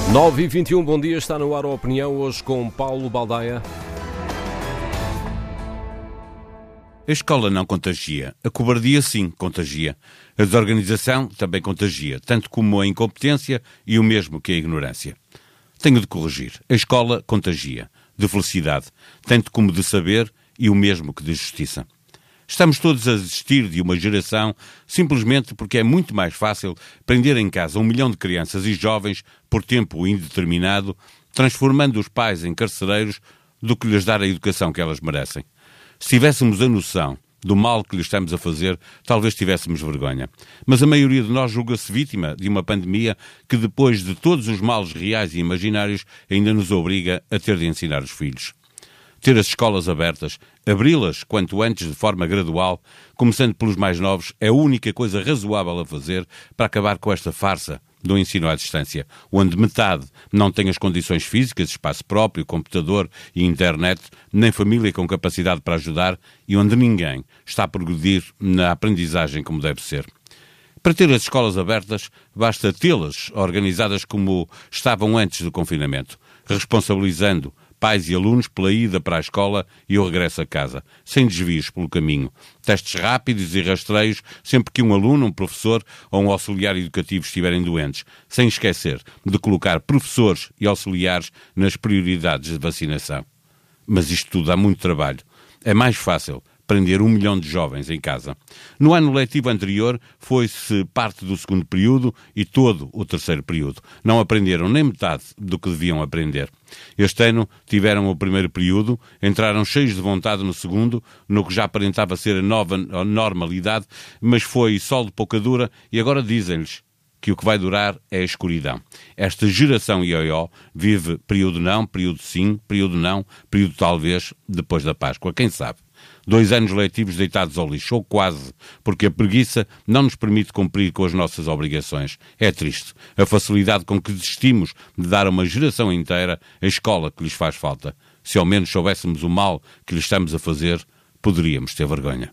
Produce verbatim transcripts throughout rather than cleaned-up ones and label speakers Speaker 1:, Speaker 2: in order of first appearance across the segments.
Speaker 1: nove e vinte e um, bom dia, está no ar a opinião, hoje com Paulo Baldaia.
Speaker 2: A escola não contagia, a cobardia sim contagia, a desorganização também contagia, tanto como a incompetência e o mesmo que a ignorância. Tenho de corrigir, a escola contagia, de felicidade, tanto como de saber e o mesmo que de justiça. Estamos todos a desistir de uma geração simplesmente porque é muito mais fácil prender em casa um milhão de crianças e jovens por tempo indeterminado, transformando os pais em carcereiros, do que lhes dar a educação que elas merecem. Se tivéssemos a noção do mal que lhe estamos a fazer, talvez tivéssemos vergonha. Mas a maioria de nós julga-se vítima de uma pandemia que, depois de todos os males reais e imaginários, ainda nos obriga a ter de ensinar os filhos. Ter as escolas abertas, abri-las quanto antes de forma gradual, começando pelos mais novos, é a única coisa razoável a fazer para acabar com esta farsa do ensino à distância, onde metade não tem as condições físicas, espaço próprio, computador e internet, nem família com capacidade para ajudar e onde ninguém está a progredir na aprendizagem como deve ser. Para ter as escolas abertas, basta tê-las organizadas como estavam antes do confinamento, responsabilizando pais e alunos pela ida para a escola e o regresso a casa, sem desvios pelo caminho. Testes rápidos e rastreios sempre que um aluno, um professor ou um auxiliar educativo estiverem doentes, sem esquecer de colocar professores e auxiliares nas prioridades de vacinação. Mas isto tudo dá muito trabalho. É mais fácil prender um milhão de jovens em casa. No ano letivo anterior, foi-se parte do segundo período e todo o terceiro período. Não aprenderam nem metade do que deviam aprender. Este ano tiveram o primeiro período, entraram cheios de vontade no segundo, no que já aparentava ser a nova normalidade, mas foi sol de pouca dura e agora dizem-lhes que o que vai durar é a escuridão. Esta geração ioió vive período não, período sim, período não, período talvez, depois da Páscoa. Quem sabe? Dois anos letivos deitados ao lixo, ou quase, porque a preguiça não nos permite cumprir com as nossas obrigações. É triste a facilidade com que desistimos de dar a uma geração inteira a escola que lhes faz falta. Se ao menos soubéssemos o mal que lhes estamos a fazer, poderíamos ter vergonha.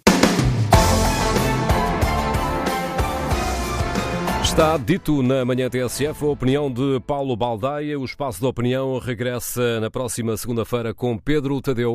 Speaker 1: Está dito na manhã T S F a opinião de Paulo Baldaia. O Espaço de Opinião regressa na próxima segunda-feira com Pedro Tadeu.